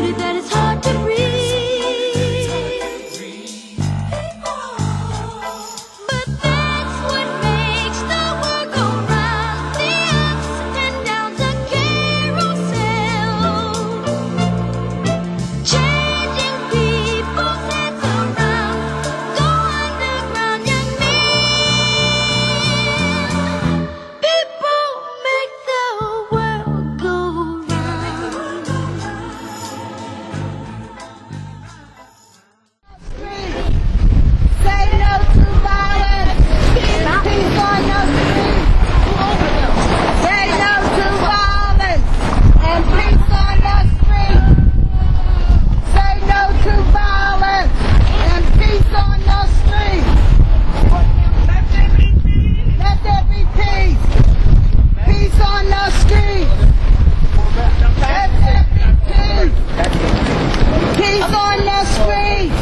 polluted that it's hard to breathe. But that's what makes the world go round, the ups and downs, a carousel, changing people's heads around. Go underground, young men. People make the world go round. Say no to violence. Peace on the streets. Say no to violence and peace on the streets. Say no to violence and peace on the streets. Let there be peace. Peace on the streets. Let there be peace. Peace on the streets.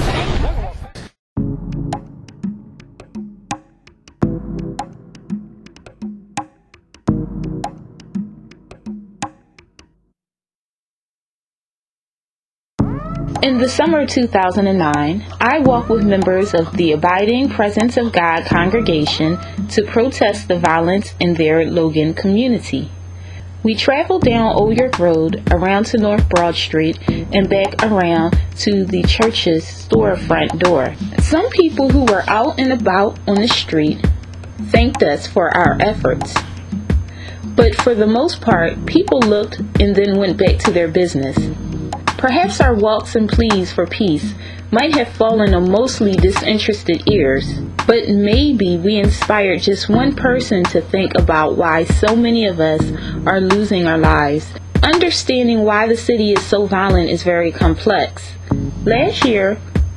In the summer of 2009, I walked with members of the Abiding Presence of God congregation to protest the violence in their Logan community. We traveled down Old York Road, around to North Broad Street, and back around to the church's storefront door. Some people who were out and about on the street thanked us for our efforts. But for the most part, people looked and then went back to their business. Perhaps our walks and pleas for peace might have fallen on mostly disinterested ears, but maybe we inspired just one person to think about why so many of us are losing our lives. Understanding why the city is so violent is very complex. Last year,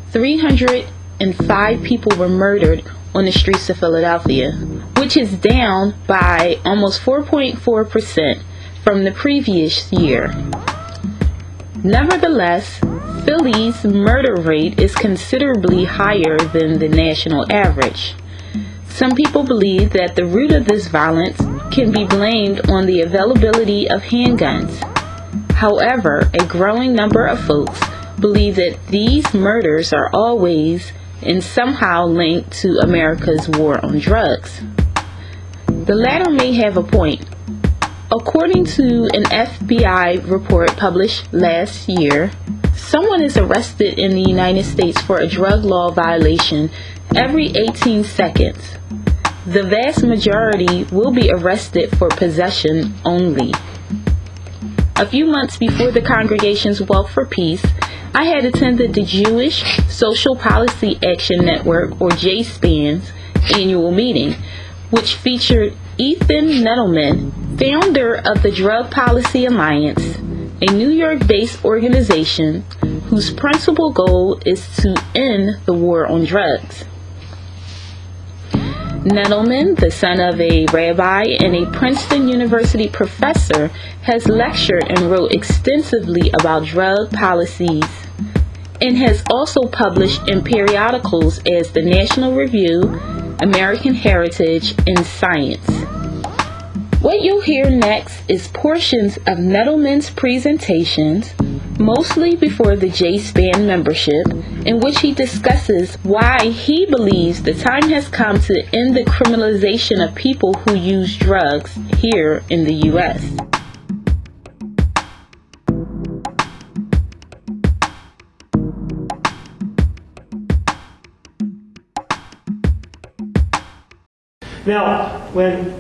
305 people were murdered on the streets of Philadelphia, which is down by almost 4.4% from the previous year. Nevertheless, Philly's murder rate is considerably higher than the national average. Some people believe that the root of this violence can be blamed on the availability of handguns. However, a growing number of folks believe that these murders are always and somehow linked to America's war on drugs. The latter may have a point. According to an FBI report published last year, someone is arrested in the United States for a drug law violation every 18 seconds. The vast majority will be arrested for possession only. A few months before the congregation's Walk for Peace, I had attended the Jewish Social Policy Action Network, or JSPAN's, annual meeting, which featured Ethan Nettleman, founder of the Drug Policy Alliance, a New York-based organization whose principal goal is to end the war on drugs. Nettleman, the son of a rabbi and a Princeton University professor, has lectured and wrote extensively about drug policies and has also published in periodicals as the National Review, American Heritage, and Science. What you'll hear next is portions of Nettleman's presentations, mostly before the JSPAN membership, in which he discusses why he believes the time has come to end the criminalization of people who use drugs here in the U.S. Now, when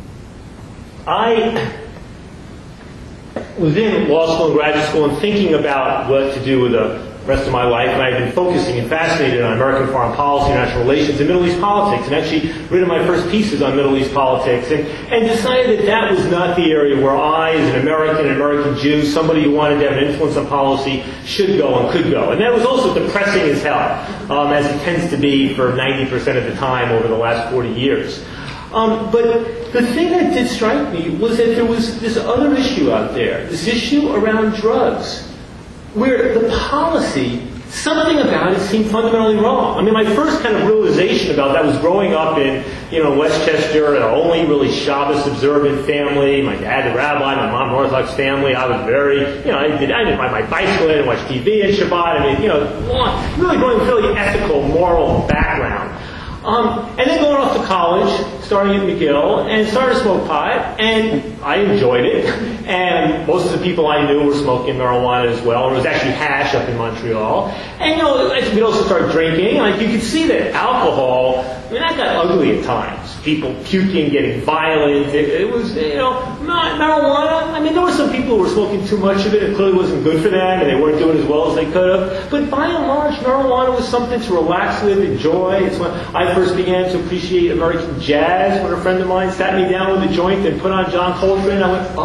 I was in law school and graduate school and thinking about what to do with the rest of my life, and I've been focusing and fascinated on American foreign policy, international relations, and Middle East politics, and actually written my first pieces on Middle East politics, and decided that that was not the area where I, as an American Jew, somebody who wanted to have an influence on policy, should go and could go. And that was also depressing as hell, as it tends to be for 90% of the time over the last 40 years. But the thing that did strike me was that there was this other issue out there, this issue around drugs, where the policy something about it seemed fundamentally wrong. I mean, my first kind of realization about that was growing up in, Westchester, an only really Shabbos observant family. My dad, the rabbi, my mom, an Orthodox family. I was very, I didn't ride my bicycle, I didn't watch TV at Shabbat. I mean, really growing with a really ethical, moral background. And then going off to college, starting at McGill, and started to smoke pot, and I enjoyed it. And most of the people I knew were smoking marijuana as well. It was actually hash up in Montreal. And, we'd also start drinking. Like, you could see that alcohol, that got ugly at times. People puking, getting violent. It was, marijuana. I mean, there were some people who were smoking too much of it. It clearly wasn't good for them, and they weren't doing as well as they could have. But by and large, marijuana was something to relax with, enjoy. It's when I first began to appreciate American jazz, when a friend of mine sat me down with a joint and put on John Coltrane. I went,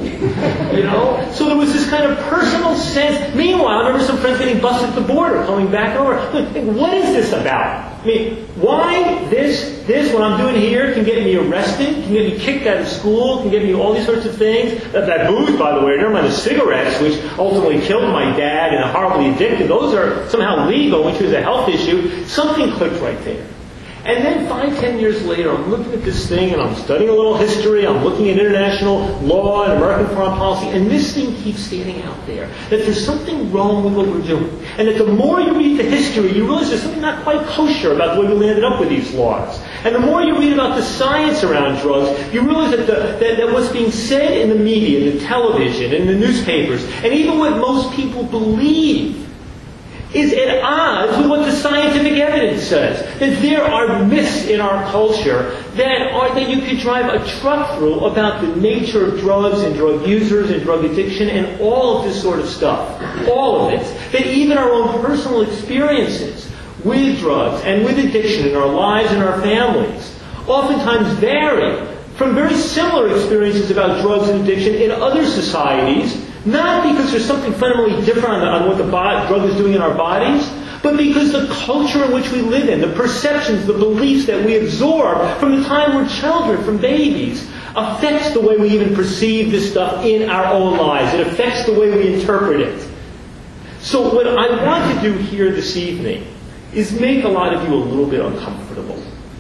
So there was this kind of personal sense. Meanwhile, I remember some friends getting busted at the border, coming back over. What is this about? I mean, why this, what I'm doing here, can get me arrested, can get me kicked out of school, can get me all these sorts of things. That booze, by the way, never mind the cigarettes, which ultimately killed my dad and are horribly addicted, those are somehow legal, which was a health issue. Something clicked right there. And then 5-10 years later, I'm looking at this thing, and I'm studying a little history, I'm looking at international law and American foreign policy, and this thing keeps standing out there, that there's something wrong with what we're doing. And that the more you read the history, you realize there's something not quite kosher about the way we landed up with these laws. And the more you read about the science around drugs, you realize that what's being said in the media, the television, and the newspapers, and even what most people believe, is at odds with what the scientific evidence says. That there are myths in our culture that you could drive a truck through about the nature of drugs and drug users and drug addiction and all of this sort of stuff. All of it. That even our own personal experiences with drugs and with addiction in our lives and our families oftentimes vary from very similar experiences about drugs and addiction in other societies. Not because there's something fundamentally different on what the drug is doing in our bodies, but because the culture in which we live in, the perceptions, the beliefs that we absorb from the time we're children, from babies, affects the way we even perceive this stuff in our own lives. It affects the way we interpret it. So what I want to do here this evening is make a lot of you a little bit uncomfortable.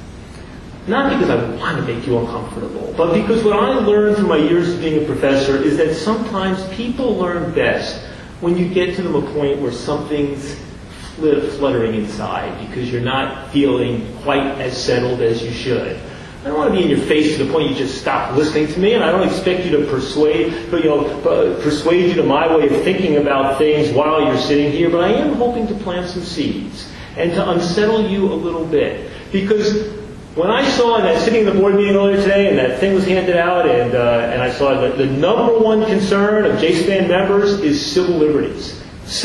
Not because I want to make you uncomfortable, but because what I learned through my years of being a professor is that sometimes people learn best when you get to them a point where something's fluttering inside because you're not feeling quite as settled as you should. I don't want to be in your face to the point you just stop listening to me, and I don't expect you to persuade you to my way of thinking about things while you're sitting here, but I am hoping to plant some seeds and to unsettle you a little bit. Because when I saw that sitting in the board meeting earlier today and that thing was handed out and I saw that the number one concern of JSPAN members is civil liberties.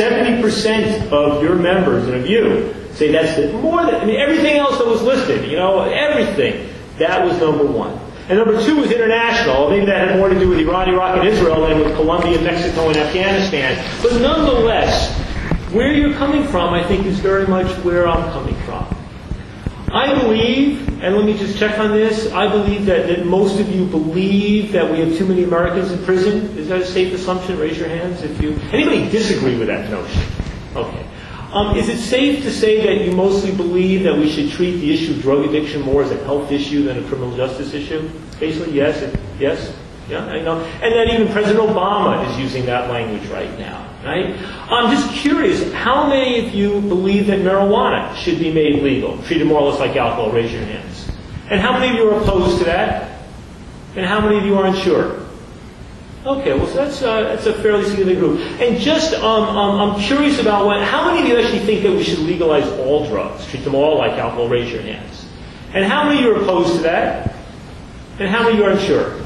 70% of your members and of you say that's everything else that was listed, everything, that was number one. And number two was international. Maybe that had more to do with Iran, Iraq, and Israel than with Colombia, Mexico, and Afghanistan. But nonetheless, where you're coming from, I think, is very much where I'm coming from. I believe, and let me just check on this, I believe that most of you believe that we have too many Americans in prison. Is that a safe assumption? Raise your hands if you... Anybody disagree with that notion? Okay. Is it safe to say that you mostly believe that we should treat the issue of drug addiction more as a health issue than a criminal justice issue? Basically, yes. Yes? Yeah, I know. And that even President Obama is using that language right now. Right? I'm just curious, how many of you believe that marijuana should be made legal, treated more or less like alcohol? Raise your hands. And how many of you are opposed to that? And how many of you are unsure? Okay, well, so that's a fairly significant group. And just, I'm curious about how many of you actually think that we should legalize all drugs, treat them all like alcohol? Raise your hands. And how many of you are opposed to that? And how many of you are unsure?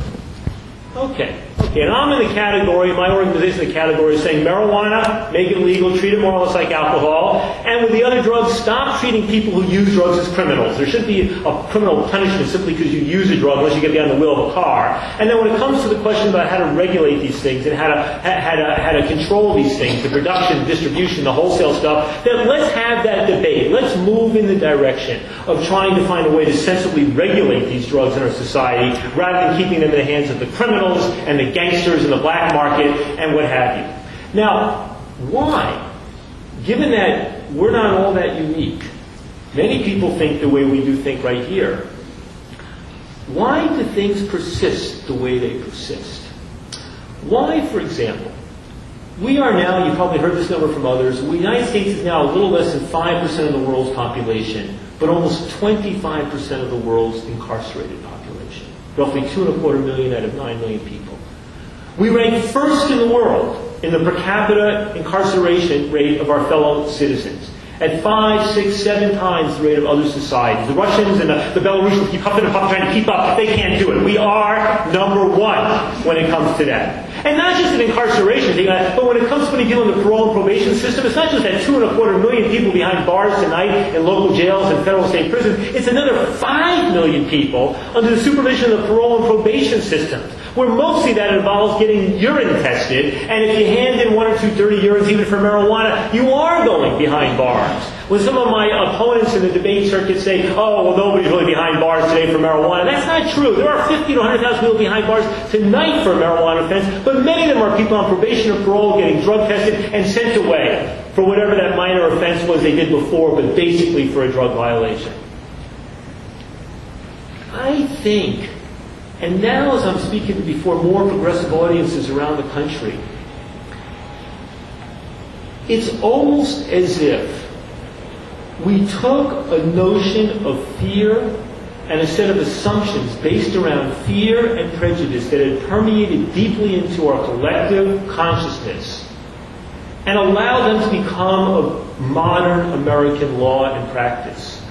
Okay, and I'm in the category, my organization in the category is saying marijuana, make it legal, treat it more or less like alcohol, and with the other drugs, stop treating people who use drugs as criminals. There shouldn't be a criminal punishment simply because you use a drug unless you get behind the wheel of a car. And then when it comes to the question about how to regulate these things and how to control these things, the production, distribution, the wholesale stuff, then let's have that debate. Let's move in the direction of trying to find a way to sensibly regulate these drugs in our society rather than keeping them in the hands of the criminals and the gangsters and the black market and what have you. Now, why? given that we're not all that unique, many people think the way we do think right here. Why do things persist the way they persist? Why, for example, we are now, you probably heard this number from others, the United States is now a little less than 5% of the world's population, but almost 25% of the world's incarcerated population. Roughly 2.25 million out of 9 million people. We rank first in the world in the per capita incarceration rate of our fellow citizens, at 5, 6, 7 times the rate of other societies. The Russians and the Belarusians keep huffing and puffing trying to keep up, but they can't do it. We are number one when it comes to that. And not just an incarceration thing, but when it comes to dealing with the parole and probation system, it's not just that 2.25 million people behind bars tonight in local jails and federal state prisons. It's another 5 million people under the supervision of the parole and probation systems, where mostly that involves getting urine tested, and if you hand in 1 or 2 dirty urines, even for marijuana, you are going behind bars. When some of my opponents in the debate circuit say, oh, well, nobody's really behind bars today for marijuana, that's not true. There are 50 to 100,000 people behind bars tonight for a marijuana offense, but many of them are people on probation or parole getting drug tested and sent away for whatever that minor offense was they did before, but basically for a drug violation. I think, and now as I'm speaking before more progressive audiences around the country, it's almost as if we took a notion of fear and a set of assumptions based around fear and prejudice that had permeated deeply into our collective consciousness and allowed them to become a modern American law and practice.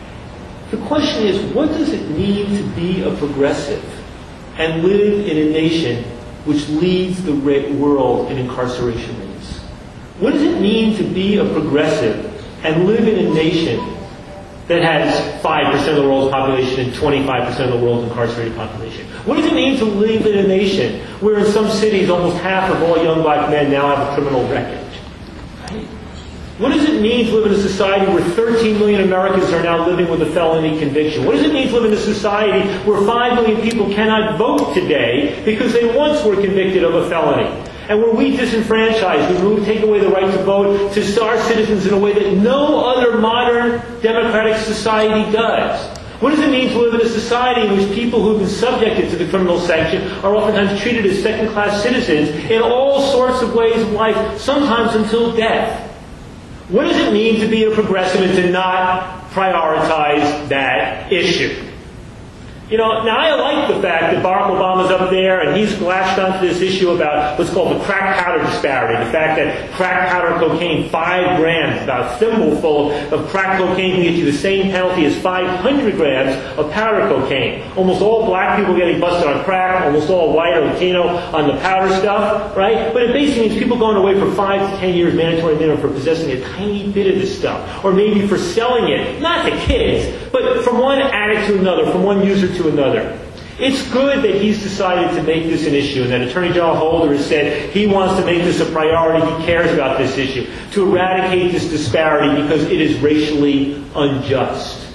The question is, what does it mean to be a progressive and live in a nation which leads the world in incarceration rates? What does it mean to be a progressive and live in a nation that has 5% of the world's population and 25% of the world's incarcerated population? What does it mean to live in a nation where in some cities almost half of all young black men now have a criminal record? Right? What does it mean to live in a society where 13 million Americans are now living with a felony conviction? What does it mean to live in a society where 5 million people cannot vote today because they once were convicted of a felony? And where we disenfranchise, we take away the right to vote to our citizens in a way that no other modern democratic society does. What does it mean to live in a society in which people who have been subjected to the criminal sanction are oftentimes treated as second-class citizens in all sorts of ways of life, sometimes until death? What does it mean to be a progressive and to not prioritize that issue? You know, now I like the fact that Barack Obama's up there and he's latched onto this issue about what's called the crack powder disparity. The fact that crack powder cocaine, 5 grams, about a thimbleful of crack cocaine can get you the same penalty as 500 grams of powder cocaine. Almost all black people getting busted on crack, almost all white or Latino on the powder stuff, right? But it basically means people going away for 5 to 10 years mandatory minimum for possessing a tiny bit of this stuff. Or maybe for selling it, not to kids, but from one addict to another, from one user to another. It's good that he's decided to make this an issue and that Attorney General Holder has said he wants to make this a priority, he cares about this issue, to eradicate this disparity because it is racially unjust.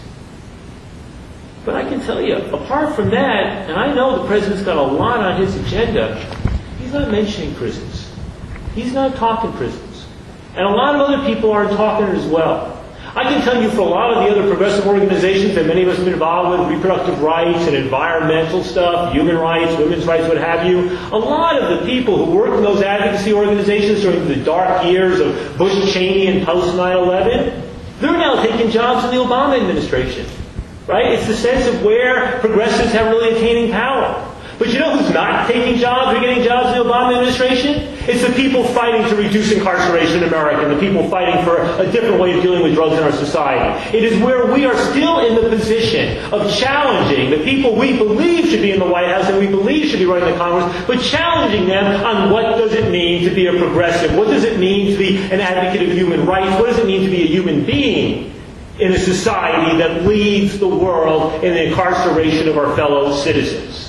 But I can tell you, apart from that, and I know the President's got a lot on his agenda, he's not mentioning prisons. He's not talking prisons. And a lot of other people aren't talking it as well. I can tell you for a lot of the other progressive organizations that many of us have been involved with, reproductive rights and environmental stuff, human rights, women's rights, what have you, a lot of the people who worked in those advocacy organizations during the dark years of Bush, Cheney, and post 9/11, they're now taking jobs in the Obama administration. Right? It's the sense of where progressives have really attaining power. But you know who's not taking jobs or getting jobs in the Obama administration? It's the people fighting to reduce incarceration in America, and the people fighting for a different way of dealing with drugs in our society. It is where we are still in the position of challenging the people we believe should be in the White House and we believe should be running the Congress, but challenging them on what does it mean to be a progressive? What does it mean to be an advocate of human rights? What does it mean to be a human being in a society that leads the world in the incarceration of our fellow citizens?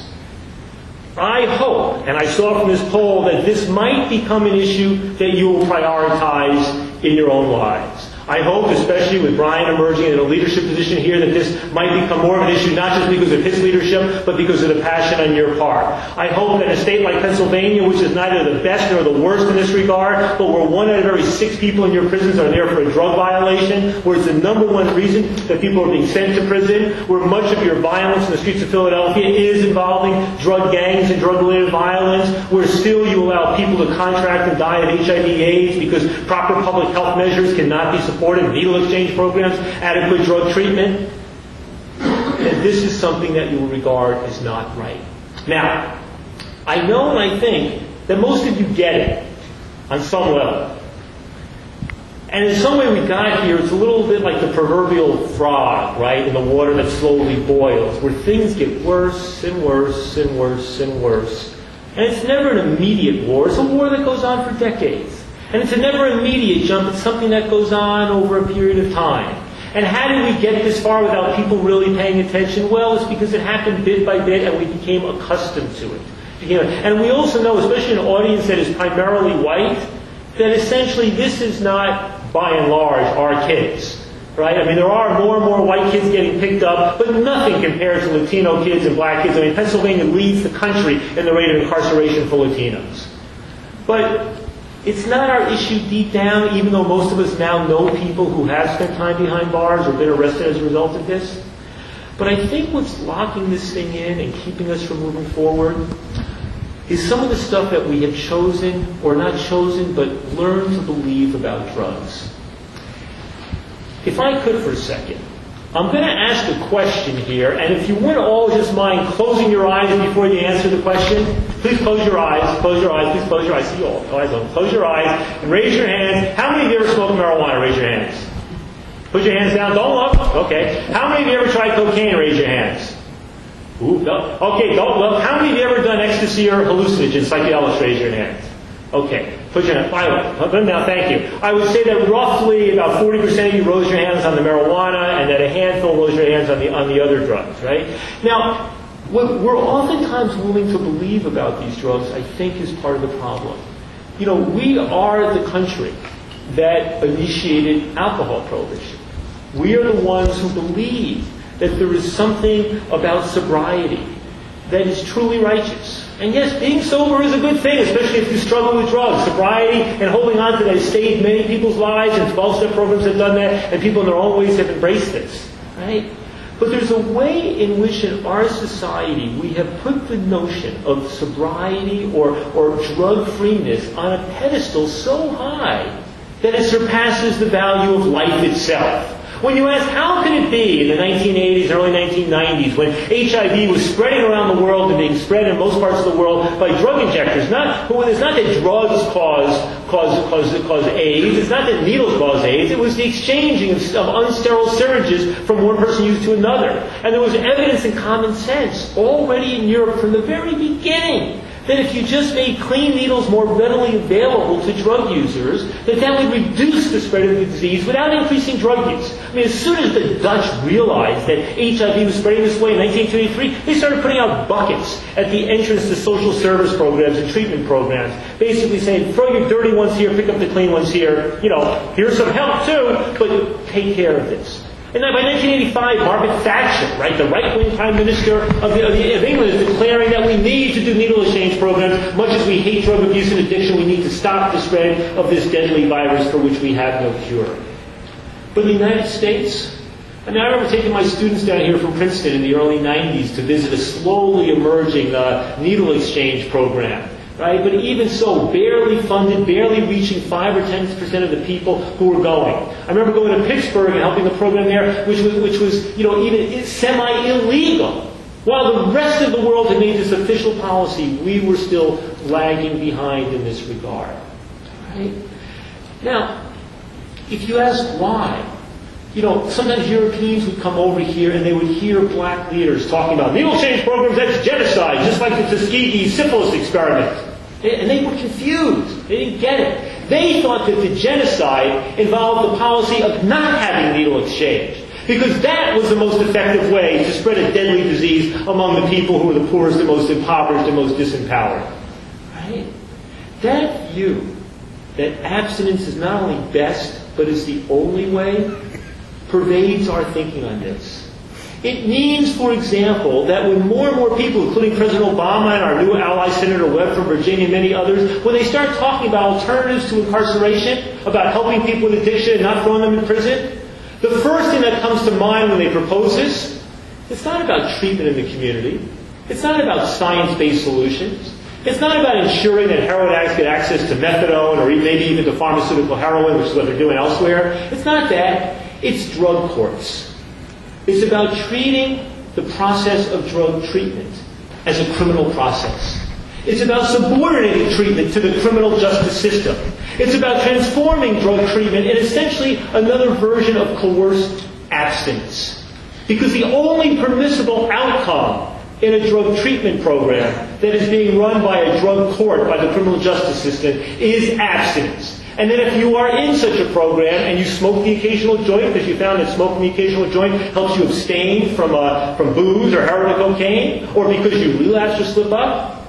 I hope, and I saw from this poll, that this might become an issue that you will prioritize in your own lives. I hope, especially with Brian emerging in a leadership position here, that this might become more of an issue, not just because of his leadership, but because of the passion on your part. I hope that a state like Pennsylvania, which is neither the best nor the worst in this regard, but where 1 out of every 6 people in your prisons are there for a drug violation, where it's the #1 reason that people are being sent to prison, where much of your violence in the streets of Philadelphia is involving drug gangs and drug-related violence, where still you allow people to contract and die of HIV/AIDS because proper public health measures cannot be supported, needle exchange programs, adequate drug treatment. And this is something that you will regard as not right. Now, I know and I think that most of you get it on some level. And in some way we got here, it's a little bit like the proverbial frog, right, in the water that slowly boils, where things get worse and worse and worse and worse. And it's never an immediate war. It's a war that goes on for decades. And it's a never immediate jump. It's something that goes on over a period of time. And how did we get this far without people really paying attention? Well, it's because it happened bit by bit and we became accustomed to it. And we also know, especially in an audience that is primarily white, that essentially this is not, by and large, our kids. Right? I mean, there are more and more white kids getting picked up, but nothing compared to Latino kids and black kids. I mean, Pennsylvania leads the country in the rate of incarceration for Latinos. But it's not our issue deep down, even though most of us now know people who have spent time behind bars or been arrested as a result of this. But I think what's locking this thing in and keeping us from moving forward is some of the stuff that we have chosen, or not chosen, but learned to believe about drugs. If I could for a second, I'm going to ask a question here, and if you wouldn't all just mind closing your eyes before you answer the question, please close your eyes, please close your eyes. See you all, eyes open. Close your eyes and raise your hands. How many of you ever smoked marijuana? Raise your hands. Put your hands down, don't look. Okay. How many of you ever tried cocaine? Raise your hands. Ooh, no. Okay, don't look. How many of you ever done ecstasy or hallucinogens, psychedelics? Raise your hands. Okay, put your hand. Now, thank you. I would say that roughly about 40% of you rose your hands on the marijuana, and that a handful rose your hands on the other drugs, right? Now, what we're oftentimes willing to believe about these drugs, I think, is part of the problem. You know, we are the country that initiated alcohol prohibition. We are the ones who believe that there is something about sobriety that is truly righteous. And yes, being sober is a good thing, especially if you struggle with drugs. Sobriety and holding on to that has saved many people's lives, and 12-step programs have done that, and people in their own ways have embraced this. Right? But there's a way in which in our society we have put the notion of sobriety or drug-freeness on a pedestal so high that it surpasses the value of life itself. When you ask, how could it be in the 1980s, early 1990s, when HIV was spreading around the world and being spread in most parts of the world by drug injectors? It's not that drugs cause AIDS. It's not that needles cause AIDS. It was the exchanging of unsterile syringes from one person used to another. And there was evidence and common sense already in Europe from the very beginning that if you just made clean needles more readily available to drug users, that would reduce the spread of the disease without increasing drug use. I mean, as soon as the Dutch realized that HIV was spreading this way in 1923, they started putting out buckets at the entrance to social service programs and treatment programs, basically saying, throw your dirty ones here, pick up the clean ones here, here's some help too, but take care of this. And then by 1985, Margaret Thatcher, right, the right-wing Prime Minister of England, is declaring that we need to do needle exchange programs. Much as we hate drug abuse and addiction, we need to stop the spread of this deadly virus for which we have no cure. But in the United States, I remember taking my students down here from Princeton in the early 90s to visit a slowly emerging needle exchange program. Right? But even so, barely funded, barely reaching 5 or 10% of the people who were going. I remember going to Pittsburgh and helping the program there, which was even semi-illegal. While the rest of the world had made this official policy, we were still lagging behind in this regard. Right? Now, if you ask why, sometimes Europeans would come over here and they would hear black leaders talking about needle exchange programs, that's genocide, just like the Tuskegee syphilis experiment. And they were confused. They didn't get it. They thought that the genocide involved the policy of not having needle exchange, because that was the most effective way to spread a deadly disease among the people who were the poorest and most impoverished and most disempowered. Right? That view that abstinence is not only best, but it's the only way, pervades our thinking on this. It means, for example, that when more and more people, including President Obama and our new ally, Senator Webb from Virginia and many others, when they start talking about alternatives to incarceration, about helping people with addiction and not throwing them in prison, the first thing that comes to mind when they propose this, it's not about treatment in the community. It's not about science-based solutions. It's not about ensuring that heroin addicts get access to methadone or maybe even to pharmaceutical heroin, which is what they're doing elsewhere. It's not that. It's drug courts. It's about treating the process of drug treatment as a criminal process. It's about subordinating treatment to the criminal justice system. It's about transforming drug treatment in essentially another version of coerced abstinence. Because the only permissible outcome in a drug treatment program that is being run by a drug court, by the criminal justice system, is abstinence. And then if you are in such a program and you smoke the occasional joint, because you found that smoking the occasional joint helps you abstain from booze or heroin or cocaine, or because you relapse or slip up,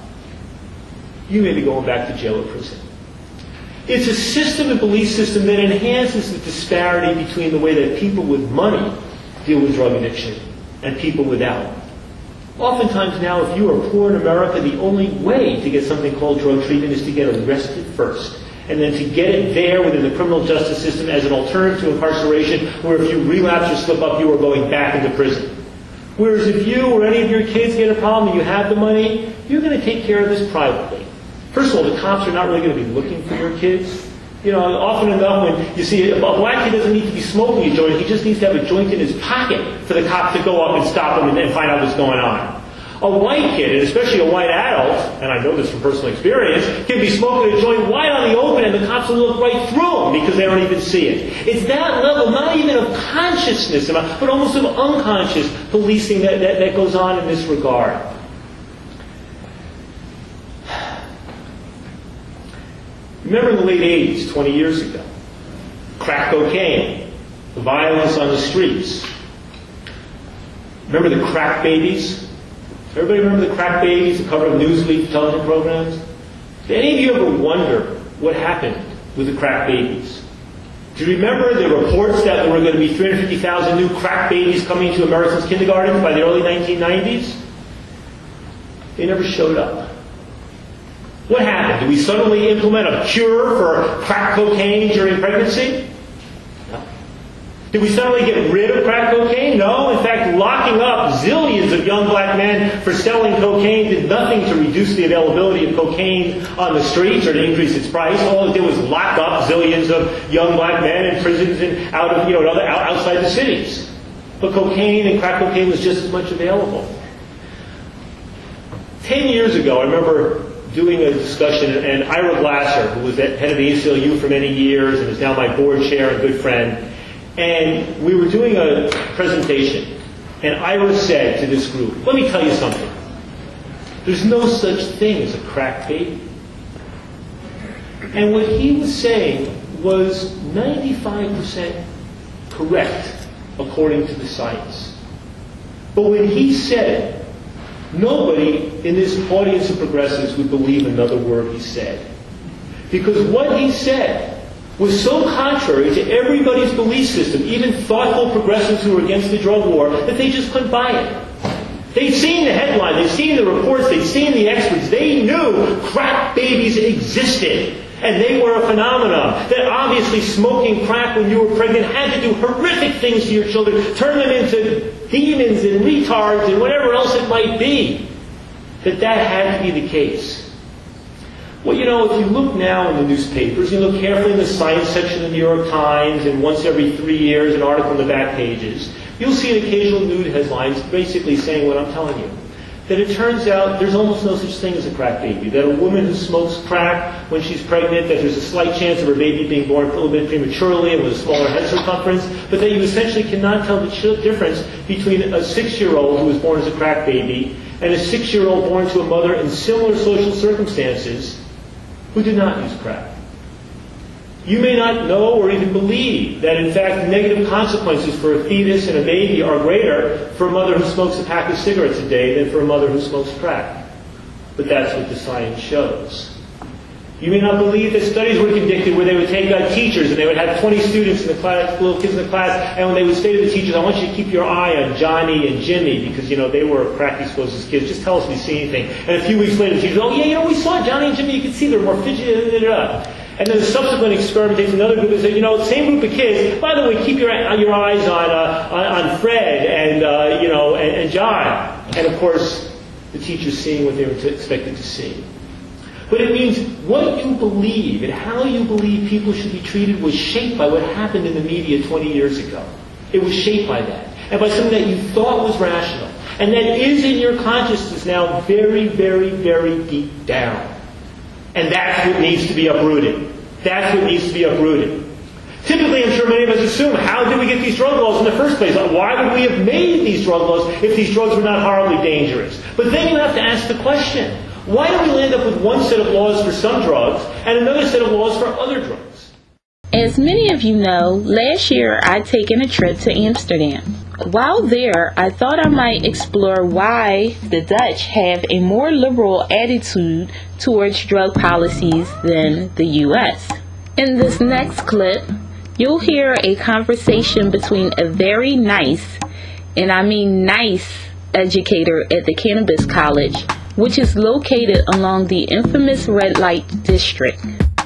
you may be going back to jail or prison. It's a system and belief system that enhances the disparity between the way that people with money deal with drug addiction and people without. Oftentimes now, if you are poor in America, the only way to get something called drug treatment is to get arrested first, and then to get it there within the criminal justice system as an alternative to incarceration, where if you relapse or slip up, you are going back into prison. Whereas if you or any of your kids get a problem and you have the money, you're going to take care of this privately. First of all, the cops are not really going to be looking for your kids. You know, often enough when you see a black kid doesn't need to be smoking a joint, he just needs to have a joint in his pocket for the cop to go up and stop him and find out what's going on. A white kid, and especially a white adult, and I know this from personal experience, can be smoking a joint wide on the open and the cops will look right through him because they don't even see it. It's that level, not even of consciousness, but almost of unconscious policing that goes on in this regard. Remember in the late 80s, 20 years ago, crack cocaine, the violence on the streets. Remember the crack babies? Everybody remember the crack babies, the cover of Newsweek television programs? Did any of you ever wonder what happened with the crack babies? Do you remember the reports that there were going to be 350,000 new crack babies coming to Americans' kindergartens by the early 1990s? They never showed up. What happened? Did we suddenly implement a cure for crack cocaine during pregnancy? No. Did we suddenly get rid of crack cocaine? No. In fact, locking up zillions of young black men for selling cocaine did nothing to reduce the availability of cocaine on the streets or to increase its price. All it did was lock up zillions of young black men in prisons and outside the cities. But cocaine and crack cocaine was just as much available. 10 years ago, I remember doing a discussion, and Ira Glasser, who was head of the ACLU for many years and is now my board chair and good friend, and we were doing a presentation, and Ira said to this group, let me tell you something. There's no such thing as a crack baby. And what he was saying was 95% correct according to the science. But when he said it, nobody in this audience of progressives would believe another word he said. Because what he said was so contrary to everybody's belief system, even thoughtful progressives who were against the drug war, that they just couldn't buy it. They'd seen the headline, they'd seen the reports, they'd seen the experts. They knew crack babies existed. And they were a phenomenon. That obviously smoking crack when you were pregnant had to do horrific things to your children, turn them into demons and retards and whatever else it might be. That had to be the case. Well, you know, if you look now in the newspapers, you look carefully in the science section of the New York Times, and once every 3 years an article in the back pages, you'll see an occasional nude headlines basically saying what I'm telling you. That it turns out there's almost no such thing as a crack baby. That a woman who smokes crack when she's pregnant, that there's a slight chance of her baby being born a little bit prematurely and with a smaller head circumference, but that you essentially cannot tell the difference between a 6-year-old who was born as a crack baby and a 6-year-old born to a mother in similar social circumstances who did not use crack. You may not know or even believe that, in fact, negative consequences for a fetus and a baby are greater for a mother who smokes a pack of cigarettes a day than for a mother who smokes crack. But that's what the science shows. You may not believe that studies were conducted where they would take teachers and they would have 20 students in the class, little kids in the class, and when they would say to the teachers, I want you to keep your eye on Johnny and Jimmy because, they were crack explosive kids. Just tell us if you see anything. And a few weeks later, the teachers, we saw Johnny and Jimmy. You could see they're more fidgety. And then the subsequent experiment takes another group and says, same group of kids, by the way, keep your eyes on Fred and John. And of course, the teacher's seeing what they were expected to see. But it means what you believe and how you believe people should be treated was shaped by what happened in the media 20 years ago. It was shaped by that. And by something that you thought was rational. And that is in your consciousness now very, very, very deep down. And that's what needs to be uprooted. That's what needs to be uprooted. Typically, I'm sure many of us assume, how did we get these drug laws in the first place? Why would we have made these drug laws if these drugs were not horribly dangerous? But then you have to ask the question, why do we end up with one set of laws for some drugs and another set of laws for other drugs? As many of you know, last year I'd taken a trip to Amsterdam. While there, I thought I might explore why the Dutch have a more liberal attitude towards drug policies than the U.S. In this next clip, you'll hear a conversation between a very nice, and I mean nice, educator at the Cannabis College, which is located along the infamous red light district.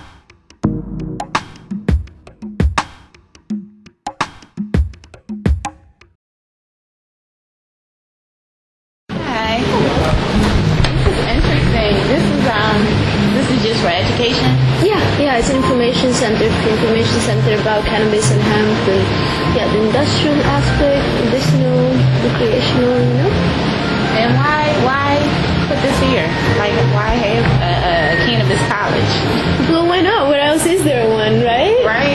Hi. This is interesting. This is just for education? Yeah, it's an information center about cannabis and hemp and the industrial aspect, medicinal, recreational, And why put this here? Like, why have a cannabis college? Well, why not? Where else is there one, right? Right?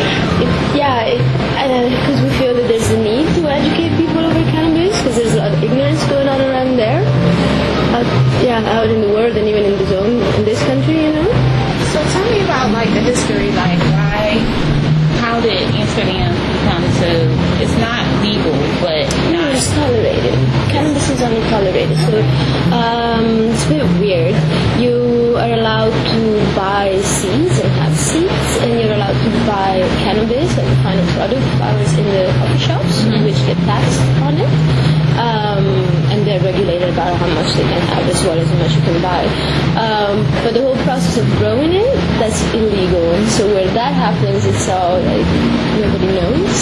Because we feel that there's a need to educate people over cannabis, because there's a lot of ignorance going on around there. Out in the world and even in the zone, in this country, So tell me about, the history, how did Amsterdam become so, it's not legal, but not... It's tolerated. Cannabis is only tolerated, so it's a bit weird. You are allowed to buy seeds and have seeds, and you're allowed to buy cannabis, like the final product, flowers in the coffee shops, which get taxed on it. And they're regulated about how much they can have as well as how much you can buy. But the whole process of growing it, that's illegal. And so where that happens, it's all nobody knows.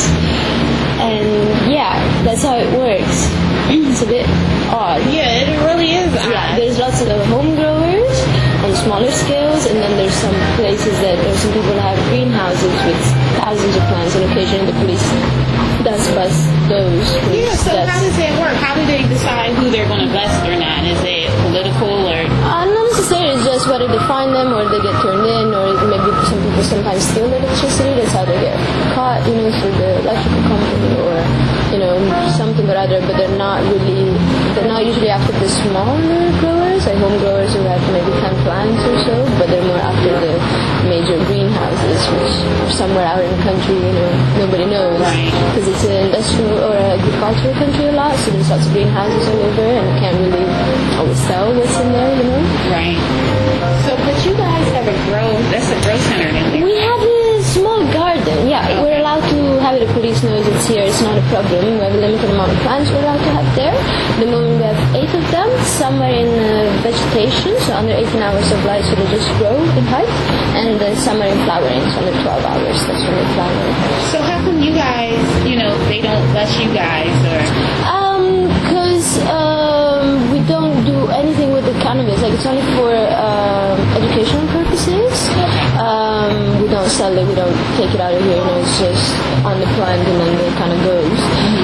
And that's how it works. It's a bit odd. Yeah, it really is odd. Yeah, there's lots of home growers on smaller scales, and then there's some places there's some people that have greenhouses with thousands of plants, and occasionally the police does bust those. Yeah, so how does that work? How do they decide who they're going to bust or not? Is it political or... Not necessarily. It's just whether they find them or they get turned in, or maybe some people sometimes steal electricity. That's how they get caught, through the electrical company or, something or other. But they're not usually after the smaller growers, like home growers who have maybe 10 plants or so, but they're more after the major greenhouses, which are somewhere out in the country, nobody knows. Because it's an industrial or agricultural country a lot, so there's lots of greenhouses all over, and you can't really always tell what's in there, Right. So, but you guys have that's a grow center in there. We have a small garden, We're allowed to have it. The police knows it's here, it's not a problem. We have a limited amount of plants we're allowed to have there. At the moment we have 8 of them. Some are in vegetation, so under 18 hours of light, so they just grow in height. And then some are in flowering, so under 12 hours, that's when they flower. So how come you guys, they don't bust you guys, or... Because we don't do anything with the cannabis. It's only for educational purposes. We don't sell it. We don't take it out of here. It's just on the plant, and then it kind of goes.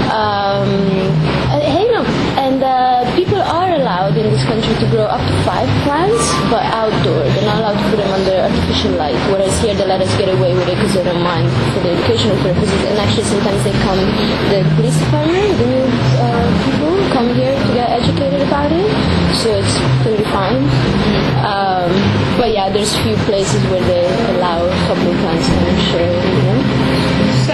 And people are allowed in this country to grow up to 5 plants, but outdoor. They're not allowed to put them under artificial light. Whereas here they let us get away with it because they don't mind for the educational purposes. And actually sometimes the police department, the new people come here to get educated about it. So it's totally fine. But there's few places where they allow a couple of plants, I'm sure. So,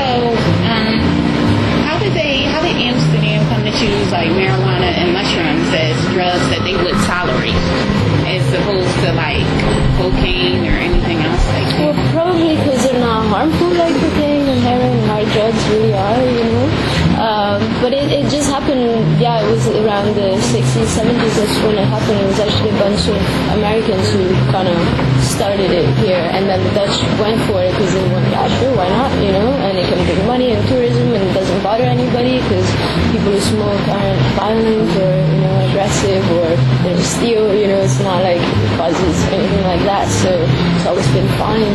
how did Amsterdam come to choose marijuana and mushrooms as drugs that they would tolerate, as opposed to cocaine or anything else? harmful like cocaine and heroin and hard drugs really are, you know. But it just happened, it was around the 60s, 70s, that's when it happened. It was actually a bunch of Americans who kind of started it here, and then the Dutch went for it because they went, yeah, sure, why not, you know, and it can bring money and tourism, and it doesn't bother anybody because people who smoke aren't violent or, you know, aggressive or they steal, you know, it's not like it causes anything like that, so it's always been fine.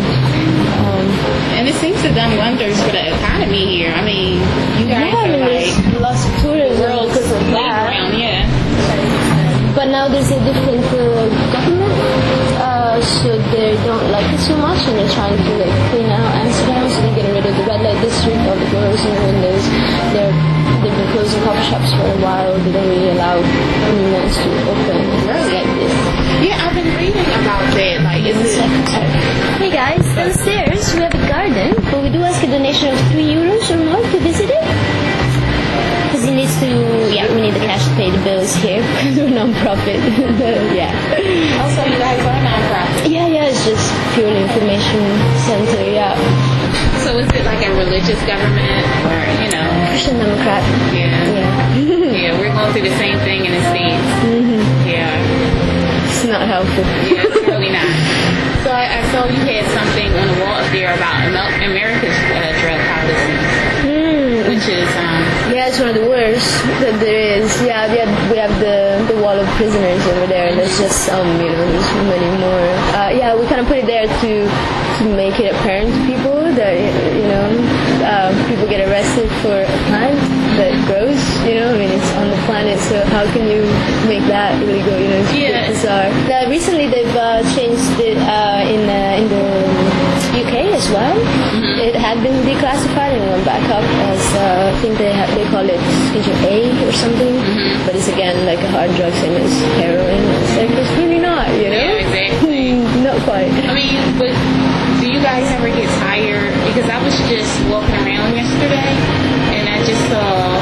And it seems to have done wonders for the economy here. I mean, you guys are like there's lots of tourism world's because of that. playground, yeah. But now there's a different government, so they don't like it so much, and they're trying to like clean out Amsterdam, so they're getting rid of the red light district, all the doors and the windows. They've been closing coffee shops for a while. They don't really allow new ones to open. It's like this. Yeah, I've been reading about that. Like, is it? Hey guys, downstairs we have a garden, but we do ask a donation of €3 or more to visit it. Because it needs to, we need the cash to pay the bills here because we're non-profit. Yeah. Also, you guys are non-profit. Yeah, it's just purely information center, yeah. So is it like a religious government or, you know? Christian Democrat. Yeah. Yeah, we're going through the same thing in the States. Yeah. It's not helpful. Yeah, it's really not. So I saw you had something on the wall up there about America's drug policy, which is Yeah, it's one of the worst that there is. Yeah, we have the wall of prisoners over there, and there's just some, you know, there's many more. We kind of put it there to make it apparent to people that, you know, people get arrested for a plant that grows, you know, I mean, it's on the planet, so how can you make that really go, you know, it's a bit bizarre. Recently they've changed it in the UK as well. It had been declassified and went back up as, I think they call it Schedule A or something, but it's again like a hard drug, same as heroin. It's like, it's really not, you know? Yeah, exactly. Not quite. I mean, but do you guys ever get tired? Because I was just walking around yesterday, and I just saw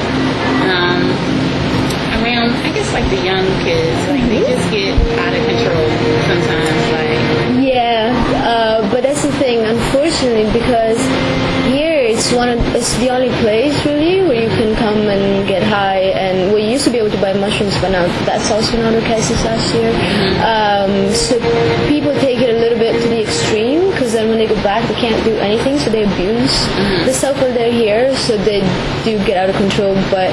around, I guess, like the young kids, like they just get out of control sometimes, like. Yeah, but that's the thing, unfortunately, because here it's the only place really where you can come and get high, and we used to be able to buy mushrooms, but now that's also not the case this last year. So people take it a little bit to the extreme, because then when they go back they can't do anything, so they abuse the stuff while they're here, so they do get out of control, but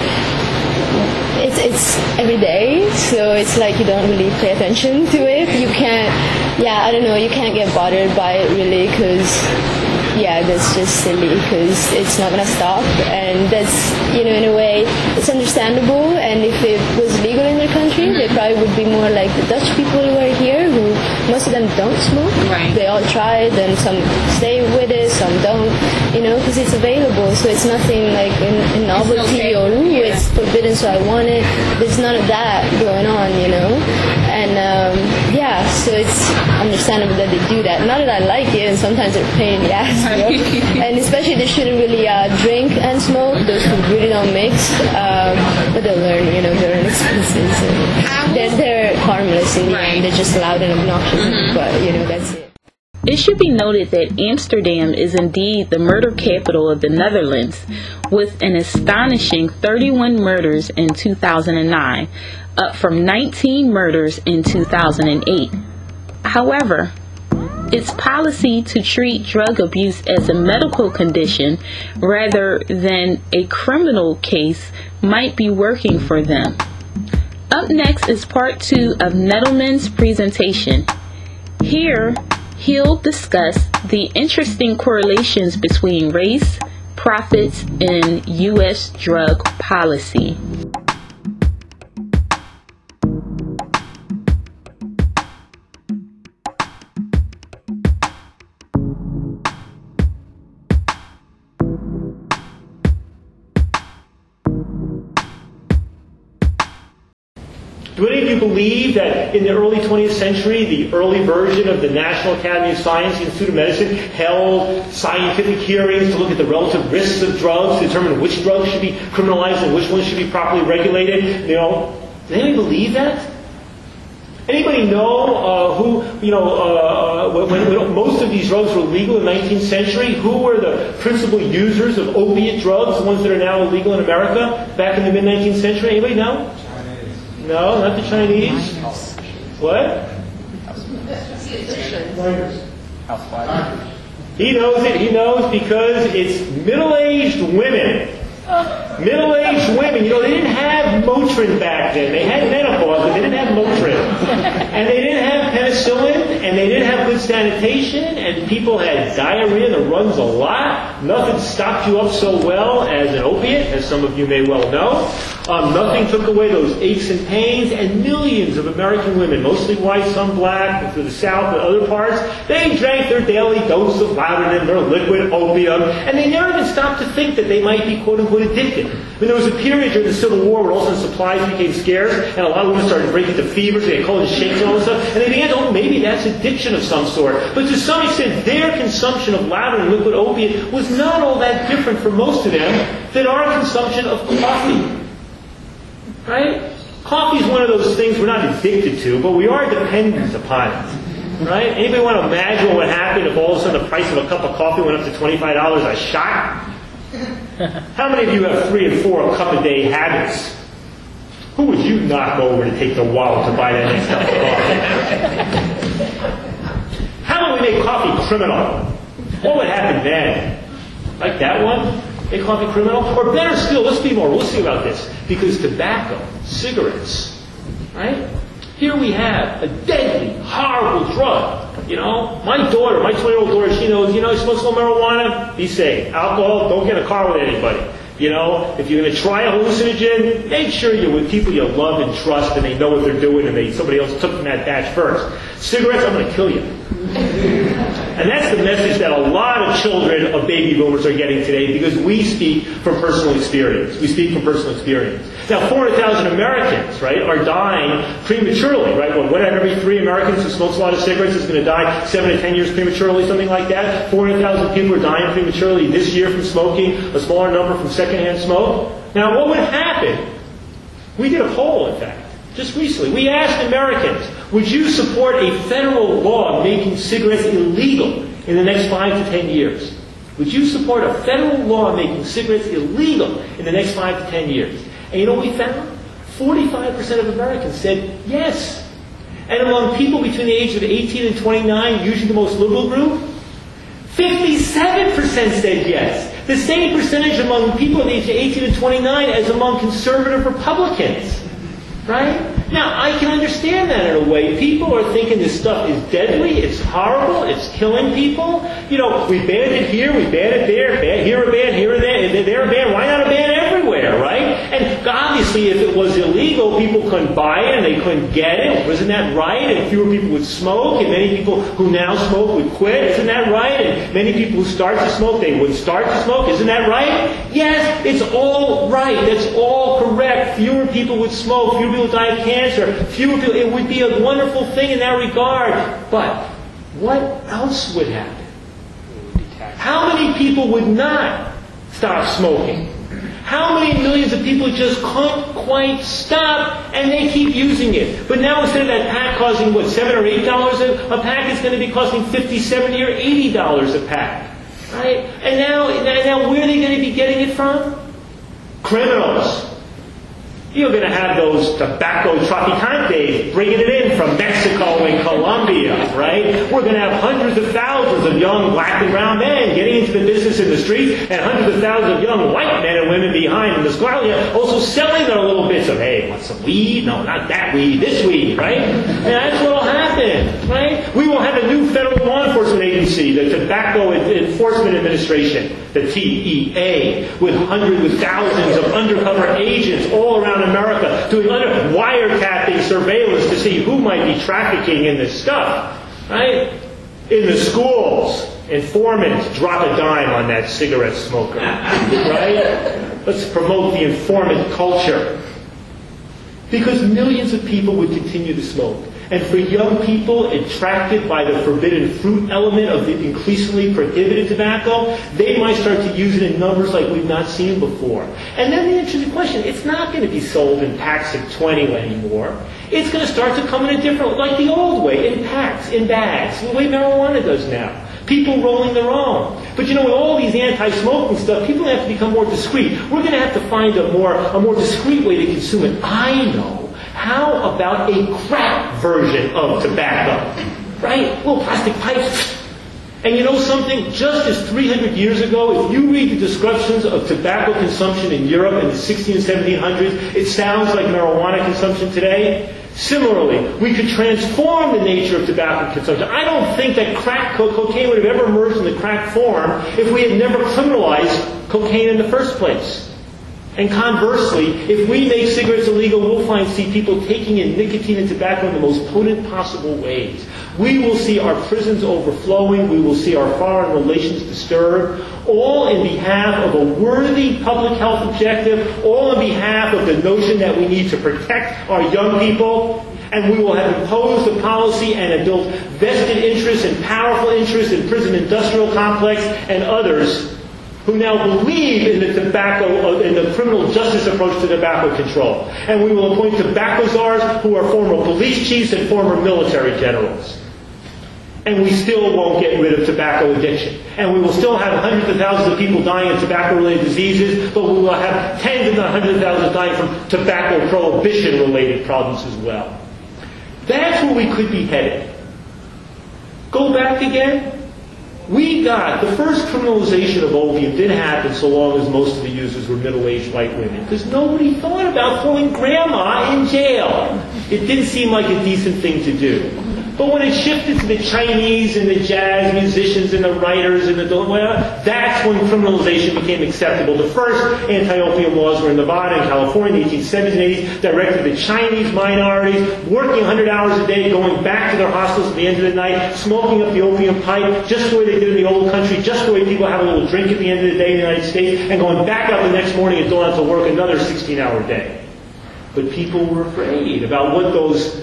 it's every day, so it's like you don't really pay attention to it. You can't, I don't know, you can't get bothered by it really, because that's just silly, because it's not gonna stop, and that's, you know, in a way it's understandable, and if it was legal in their country they probably would be more like the Dutch people who are here, who most of them don't smoke. Right. They all try it, and some stay with it, some don't, you know, because it's available, so it's nothing like a novelty or it's forbidden so I want it. There's none of that going on, you know, and so it's understandable that they do that. Not that I like it, and sometimes they're a pain in the ass, you know? And especially they shouldn't really drink and smoke. Those two really don't mix, but they'll learn, you know, their own expenses. They're harmless in the end. They're just loud and obnoxious, but you know, that's it. It should be noted that Amsterdam is indeed the murder capital of the Netherlands, with an astonishing 31 murders in 2009, up from 19 murders in 2008. However, its policy to treat drug abuse as a medical condition rather than a criminal case might be working for them. Up next is part 2 of Nettleman's presentation. Here, he'll discuss the interesting correlations between race, profits, and U.S. drug policy. Do any of you believe that in the early 20th century, the early version of the National Academy of Science, the Institute of Medicine, held scientific hearings to look at the relative risks of drugs, to determine which drugs should be criminalized and which ones should be properly regulated? You know, does anybody believe that? Anybody know when most of these drugs were legal in the 19th century, who were the principal users of opiate drugs, the ones that are now illegal in America, back in the mid-19th century? Anybody know? Chinese. No, not the Chinese. What? He knows it. He knows because it's middle-aged women. Middle-aged women. You know, they didn't have Motrin back then. They had menopause, but they didn't have Motrin. And they didn't have penicillin, and they didn't have good sanitation, and people had diarrhea that runs a lot. Nothing stopped you up so well as an opiate, as some of you may well know. Nothing took away those aches and pains, and millions of American women, mostly white, some black, through the South and other parts, they drank their daily dose of Lauderdale, their liquid opium, and they never even stopped to think that they might be quote-unquote addicted. I mean, there was a period during the Civil War where all of a sudden supplies became scarce, and a lot of women started breaking into fevers, they had cold and shakes and all this stuff, and they began to, maybe that's addiction of some sort. But to some extent, their consumption of Lauderdale and liquid opiate was not all that different for most of them than our consumption of coffee. Right? Coffee is one of those things we're not addicted to, but we are dependent upon it. Right? Anybody want to imagine what would happen if all of a sudden the price of a cup of coffee went up to $25 a shot? How many of you have 3 and 4 cup-a-day habits? Who would you knock over to take the wallet to buy that next cup of coffee? How about we make coffee criminal? What would happen then? Like that one? Make coffee criminal? Or better still, let's be more realistic about this. Because tobacco, cigarettes, right? Here we have a deadly, horrible drug. You know, my daughter, my 20-year-old daughter, she knows, you know, you smoke some marijuana, be safe. Alcohol, don't get in a car with anybody. You know, if you're going to try a hallucinogen, make sure you're with people you love and trust and they know what they're doing and somebody else took from that batch first. Cigarettes, I'm going to kill you. And that's the message that a lot of children of baby boomers are getting today because we speak from personal experience. We speak from personal experience. Now, 400,000 Americans, right, are dying prematurely, right? Well, 1 out of every 3 Americans who smokes a lot of cigarettes is going to die 7 to 10 years prematurely, something like that. 400,000 people are dying prematurely this year from smoking, a smaller number from secondhand smoke. Now, what would happen? We did a poll, in fact, just recently. We asked Americans, would you support a federal law making cigarettes illegal in the next 5 to 10 years? Would you support a federal law making cigarettes illegal in the next 5 to 10 years? And you know what we found? 45% of Americans said yes. And among people between the ages of 18 and 29, usually the most liberal group, 57% said yes. The same percentage among people at the age of 18 and 29 as among conservative Republicans. Right? Now, I can understand that in a way. People are thinking this stuff is deadly, it's horrible, it's killing people. You know, we banned it here, we banned it there, here a ban, here a ban, there a ban. Why not a ban everywhere, right? And obviously, if it was illegal, people couldn't buy it and they couldn't get it. Wasn't that right? And fewer people would smoke, and many people who now smoke would quit. Isn't that right? And many people who start to smoke, they would start to smoke. Isn't that right? Yes, it's all right. That's all correct. Fewer people would smoke. Fewer people would die of cancer. Fewer people. It would be a wonderful thing in that regard. But what else would happen? How many people would not stop smoking? How many millions of people just can't quite stop and they keep using it? But now instead of that pack costing, what, $7 or $8 a pack, it's going to be costing $50, $70 or $80 a pack. Right? And now where are they going to be getting it from? Criminals. You're going to have those tobacco traficantes bringing it in from Mexico and Colombia, right? We're going to have hundreds of thousands of young black and brown men getting into the business in the streets and hundreds of thousands of young white men and women behind in the squalor also selling their little bits of, hey, want some weed? No, not that weed, this weed, right? And that's what will happen, right? We will have a new federal law enforcement agency, the Tobacco Enforcement Administration, the TEA, with thousands of undercover agents all around America doing wiretapping surveillance to see who might be trafficking in this stuff, right? In the schools, informants drop a dime on that cigarette smoker, right? Let's promote the informant culture. Because millions of people would continue to smoke. And for young people attracted by the forbidden fruit element of the increasingly prohibited tobacco, they might start to use it in numbers like we've not seen before. And then the interesting question, it's not going to be sold in packs of 20 anymore. It's going to start to come in a different, like the old way, in packs, in bags, the way marijuana does now. People rolling their own. But with all these anti-smoking stuff, people have to become more discreet. We're going to have to find a more discreet way to consume it. I know. How about a crack version of tobacco? Right? Little plastic pipes. And you know something? Just as 300 years ago, if you read the descriptions of tobacco consumption in Europe in the 1600s and 1700s, it sounds like marijuana consumption today. Similarly, we could transform the nature of tobacco consumption. I don't think that crack cocaine would have ever emerged in the crack form if we had never criminalized cocaine in the first place. And conversely, if we make cigarettes illegal, we'll see people taking in nicotine and tobacco in the most potent possible ways. We will see our prisons overflowing. We will see our foreign relations disturbed, all in behalf of a worthy public health objective, all in behalf of the notion that we need to protect our young people. And we will have imposed a policy and have built vested interests and powerful interests in prison industrial complex and others who now believe in the tobacco, in the criminal justice approach to tobacco control. And we will appoint tobacco czars who are former police chiefs and former military generals. And we still won't get rid of tobacco addiction. And we will still have hundreds of thousands of people dying of tobacco-related diseases, but we will have tens if not hundreds of thousands dying from tobacco prohibition-related problems as well. That's where we could be headed. Go back again. The first criminalization of opium didn't happen so long as most of the users were middle-aged white women, because nobody thought about throwing grandma in jail. It didn't seem like a decent thing to do. But when it shifted to the Chinese and the jazz musicians and the writers and that's when criminalization became acceptable. The first anti-opium laws were in Nevada and California in the 1870s and 80s, directed at Chinese minorities, working 100 hours a day, going back to their hostels at the end of the night, smoking up the opium pipe, just the way they did in the old country, just the way people have a little drink at the end of the day in the United States, and going back out the next morning and going out to work another 16-hour day. But people were afraid about what those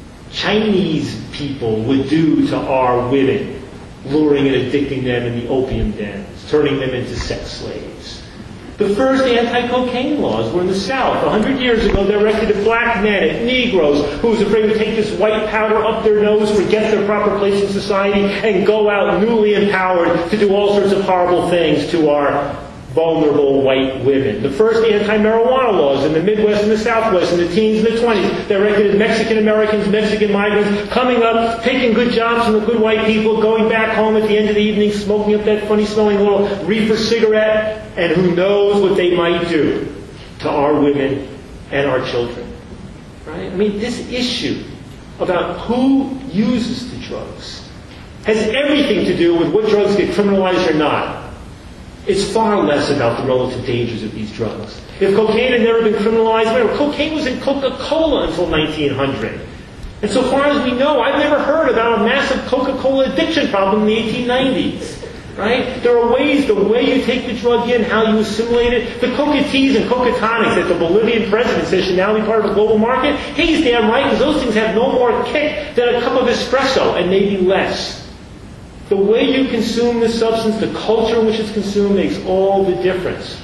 Chinese people would do to our women, luring and addicting them in the opium dens, turning them into sex slaves. The first anti-cocaine laws were in the South. 100 years ago, directed at black men, at Negroes, who was afraid to take this white powder up their nose, forget their proper place in society, and go out newly empowered to do all sorts of horrible things to our vulnerable white women. The first anti-marijuana laws in the Midwest and the Southwest in the teens and the 20s, directed at Mexican Americans, Mexican migrants, coming up, taking good jobs from the good white people, going back home at the end of the evening, smoking up that funny-smelling little reefer cigarette, and who knows what they might do to our women and our children. Right? I mean, this issue about who uses the drugs has everything to do with what drugs get criminalized or not. It's far less about the relative dangers of these drugs. If cocaine had never been criminalized, remember, cocaine was in Coca-Cola until 1900. And so far as we know, I've never heard about a massive Coca-Cola addiction problem in the 1890s. Right? There are ways, the way you take the drug in, how you assimilate it. The Coca-Teas and Coca-Tonics that the Bolivian president says should now be part of a global market, he's damn right, because those things have no more kick than a cup of espresso, and maybe less. The way you consume this substance, the culture in which it's consumed, makes all the difference.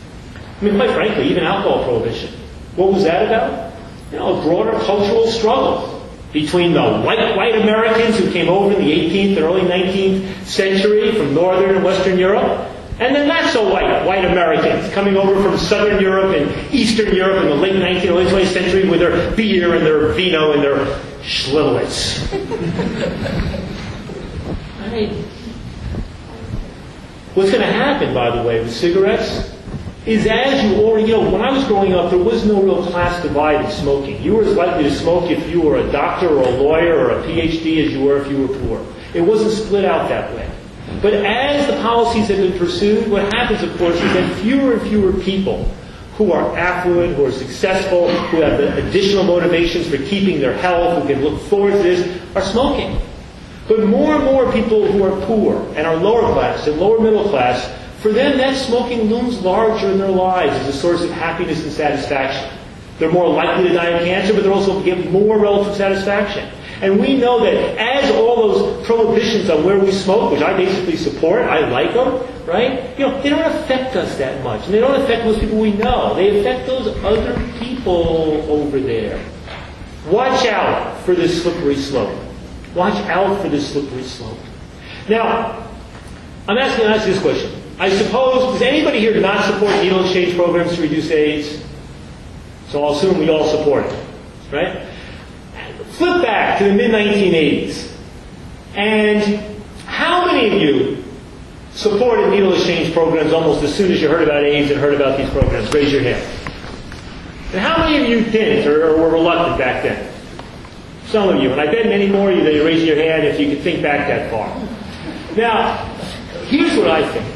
I mean, quite frankly, even alcohol prohibition. What was that about? A broader cultural struggle between the white Americans who came over in the 18th and early 19th century from Northern and Western Europe, and the not so white Americans coming over from Southern Europe and Eastern Europe in the late 19th, early 20th century with their beer and their vino and their schlittlets. What's going to happen, by the way, with cigarettes is as you already when I was growing up, there was no real class divide in smoking. You were as likely to smoke if you were a doctor or a lawyer or a PhD as you were if you were poor. It wasn't split out that way. But as the policies have been pursued, what happens, of course, is that fewer and fewer people who are affluent, who are successful, who have additional motivations for keeping their health, who can look forward to this, are smoking. But more and more people who are poor and are lower class and lower middle class, for them that smoking looms larger in their lives as a source of happiness and satisfaction. They're more likely to die of cancer, but they're also get more relative satisfaction. And we know that as all those prohibitions on where we smoke, which I basically support, I like them, right? They don't affect us that much. And they don't affect those people we know. They affect those other people over there. Watch out for this slippery slope. Watch out for this slippery slope. Now, I'm asking this question. I suppose, does anybody here not support needle exchange programs to reduce AIDS? So I'll assume we all support it, right? Flip back to the mid-1980s. And how many of you supported needle exchange programs almost as soon as you heard about AIDS and heard about these programs? Raise your hand. And how many of you didn't or were reluctant back then? Some of you. And I bet many more of you that you raise your hand if you could think back that far. Now, here's what I think.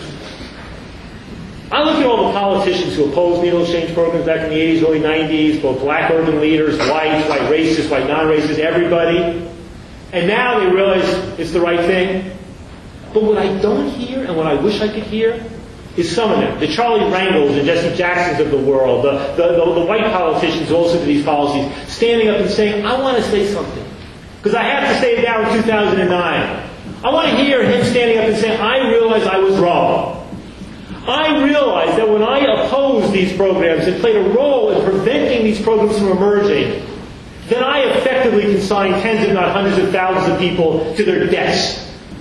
I look at all the politicians who opposed needle exchange programs back in the 80s, early 90s, both black urban leaders, white racists, white non-racists, everybody. And now they realize it's the right thing. But what I don't hear and what I wish I could hear is some of them. The Charlie Rangels and Jesse Jacksons of the world, the white politicians who also do these policies, standing up and saying, I want to say something. Because I have to say it now in 2009. I want to hear him standing up and saying, I realize I was wrong. I realize that when I opposed these programs and played a role in preventing these programs from emerging, then I effectively consigned tens if not hundreds of thousands of people to their deaths.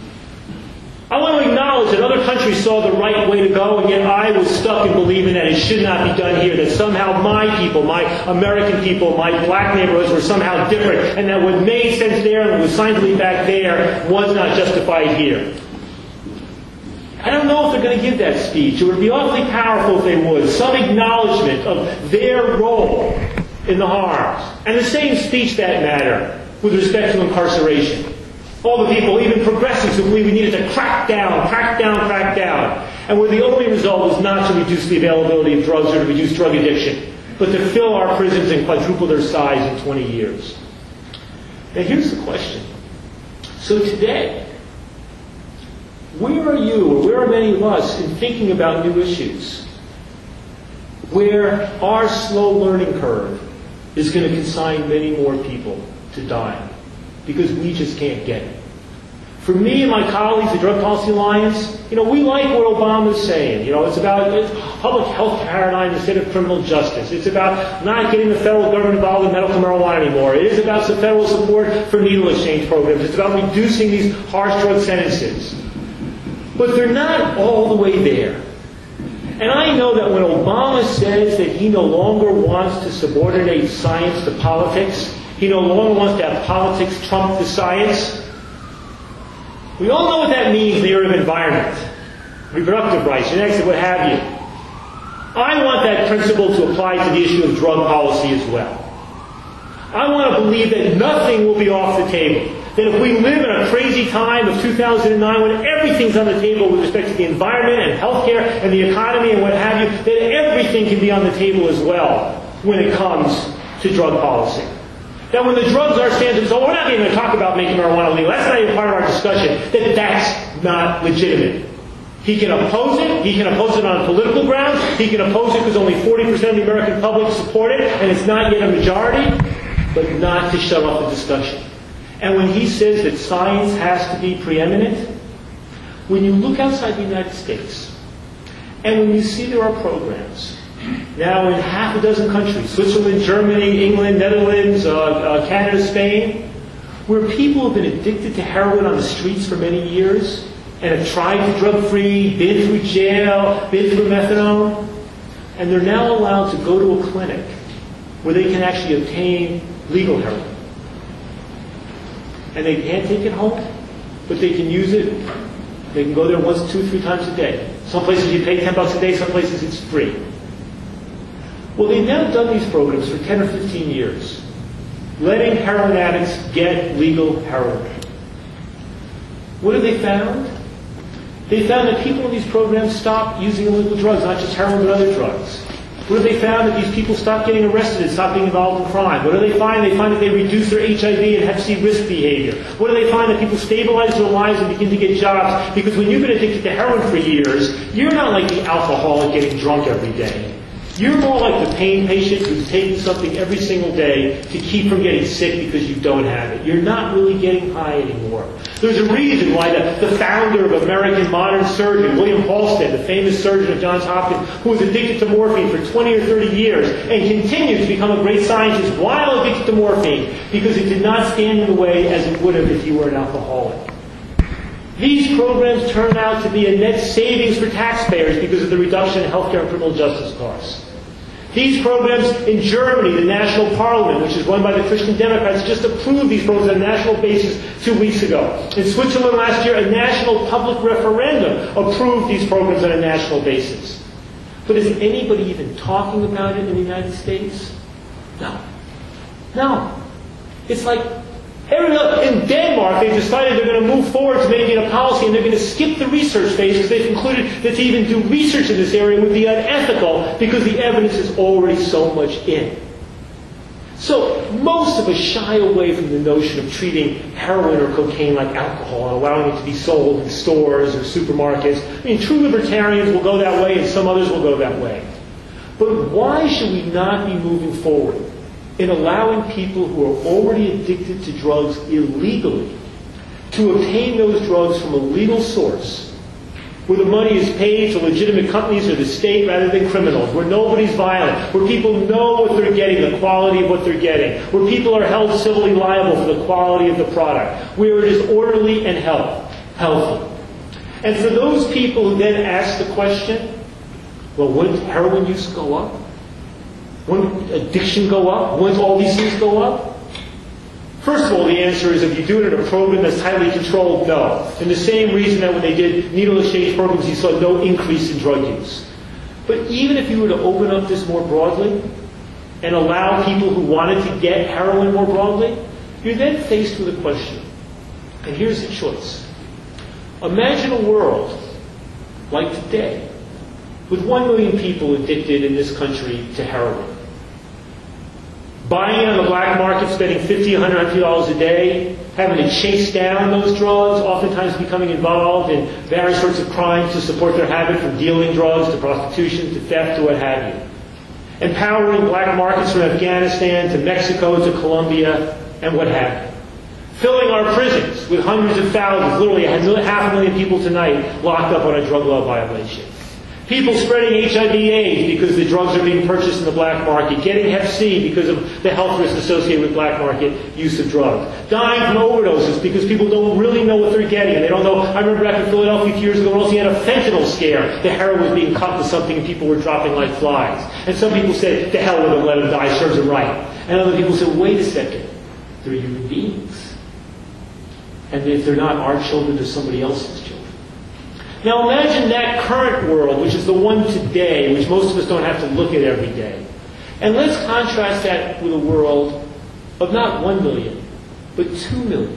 I want to acknowledge that other countries saw the right way to go, and yet I was stuck in believing that it should not be done here, that somehow my people, my American people, my black neighborhoods were somehow different, and that what made sense there and what was scientifically back there was not justified here. I don't know if they're going to give that speech. It would be awfully powerful if they would. Some acknowledgement of their role in the harms. And the same speech, that matter, with respect to incarceration. All the people, even progressives, who believe we needed to crack down. And where the only result was not to reduce the availability of drugs or to reduce drug addiction, but to fill our prisons and quadruple their size in 20 years. Now here's the question. So today, where are you, or where are many of us, in thinking about new issues? Where our slow learning curve is going to consign many more people to dying because we just can't get it. For me and my colleagues, the Drug Policy Alliance, we like what Obama's saying. It's about public health paradigm instead of criminal justice. It's about not getting the federal government involved in medical marijuana anymore. It is about some federal support for needle exchange programs. It's about reducing these harsh drug sentences. But they're not all the way there. And I know that when Obama says that he no longer wants to subordinate science to politics, he no longer wants to have politics trump the science, we all know what that means in the area of environment, reproductive rights, genetics, what have you. I want that principle to apply to the issue of drug policy as well. I want to believe that nothing will be off the table. That if we live in a crazy time of 2009 when everything's on the table with respect to the environment and healthcare and the economy and what have you, that everything can be on the table as well when it comes to drug policy. That when the drugs are standards, we're not even going to talk about making marijuana legal. That's not even part of our discussion. That's not legitimate. He can oppose it. He can oppose it on political grounds. He can oppose it because only 40% of the American public support it, and it's not yet a majority, but not to shut off the discussion. And when he says that science has to be preeminent, when you look outside the United States, and when you see there are programs, now in half a dozen countries, Switzerland, Germany, England, Netherlands, Canada, Spain, where people have been addicted to heroin on the streets for many years, and have tried to drug-free, been through jail, been through methadone, and they're now allowed to go to a clinic where they can actually obtain legal heroin. And they can't take it home, but they can use it. They can go there once, 2, 3 times a day. Some places you pay $10 a day, some places it's free. Well, they've now done these programs for 10 or 15 years, letting heroin addicts get legal heroin. What have they found? They found that people in these programs stopped using illegal drugs, not just heroin, but other drugs. What have they found? That these people stopped getting arrested and stopped being involved in crime. What do they find? They find that they reduce their HIV and Hep C risk behavior. What do they find? That people stabilize their lives and begin to get jobs. Because when you've been addicted to heroin for years, you're not like the alcoholic getting drunk every day. You're more like the pain patient who's taking something every single day to keep from getting sick because you don't have it. You're not really getting high anymore. There's a reason why the founder of American modern surgery, William Halsted, the famous surgeon of Johns Hopkins, who was addicted to morphine for 20 or 30 years and continued to become a great scientist while addicted to morphine, because it did not stand in the way as it would have if you were an alcoholic. These programs turn out to be a net savings for taxpayers because of the reduction in healthcare and criminal justice costs. These programs in Germany, the National Parliament, which is run by the Christian Democrats, just approved these programs on a national basis 2 weeks ago. In Switzerland last year, a national public referendum approved these programs on a national basis. But is anybody even talking about it in the United States? No. No. It's like in Denmark, they've decided they're going to move forward to making it a policy, and they're going to skip the research phase because they've concluded that to even do research in this area would be unethical because the evidence is already so much in. So most of us shy away from the notion of treating heroin or cocaine like alcohol and allowing it to be sold in stores or supermarkets. I mean, true libertarians will go that way and some others will go that way. But why should we not be moving forward in allowing people who are already addicted to drugs illegally to obtain those drugs from a legal source where the money is paid to legitimate companies or the state rather than criminals, where nobody's violent, where people know what they're getting, the quality of what they're getting, where people are held civilly liable for the quality of the product, where it is orderly and healthy. And for those people who then ask the question, well, wouldn't heroin use go up? Wouldn't addiction go up? Wouldn't all these things go up? First of all, the answer is if you do it in a program that's tightly controlled, no. And the same reason that when they did needle exchange programs, you saw no increase in drug use. But even if you were to open up this more broadly and allow people who wanted to get heroin more broadly, you're then faced with a question. And here's the choice. Imagine a world like today with 1 million people addicted in this country to heroin. Buying it on the black market, spending $50, $100, $100 a day, having to chase down those drugs, oftentimes becoming involved in various sorts of crimes to support their habit, from dealing drugs to prostitution to theft to what have you. Empowering black markets from Afghanistan to Mexico to Colombia and what have you. Filling our prisons with hundreds of thousands, literally 500,000 people tonight locked up on a drug law violation. People spreading HIV/AIDS because the drugs are being purchased in the black market. Getting Hep C because of the health risks associated with black market use of drugs. Dying from overdoses because people don't really know what they're getting. And they don't know. I remember back in Philadelphia a few years ago, we also had a fentanyl scare. The heroin was being cut with something and people were dropping like flies. And some people said, to hell with them, let them die, serves them right. And other people said, wait a second. They're human beings. And if they're not our children, they're somebody else's children. Now imagine that current world, which is the one today, which most of us don't have to look at every day. And let's contrast that with a world of not 1 million, but 2 million,